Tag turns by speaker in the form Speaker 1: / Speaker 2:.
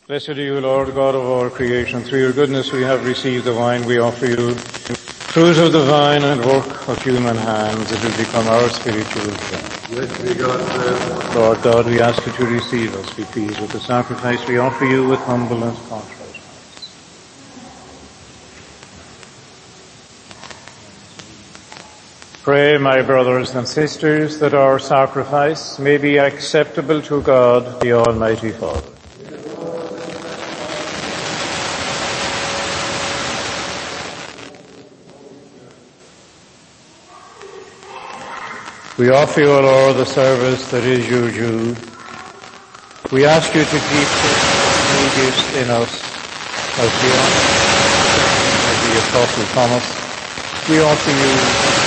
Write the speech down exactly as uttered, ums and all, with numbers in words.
Speaker 1: Blessed are you, Lord God of all creation. Through your goodness we have received the wine we offer you. Fruit of the vine and work of human hands, it will become our spiritual drink.
Speaker 2: Blessed be God.
Speaker 1: Lord God, we ask that you receive us. Be pleased with the sacrifice we offer you with humble and contrite hearts. Pray, my brothers and sisters, that our sacrifice may be acceptable to God, the Almighty Father. We offer you, O Lord, the service that is your due. We ask you to keep new gifts in us as we honor the Apostle Thomas. We offer you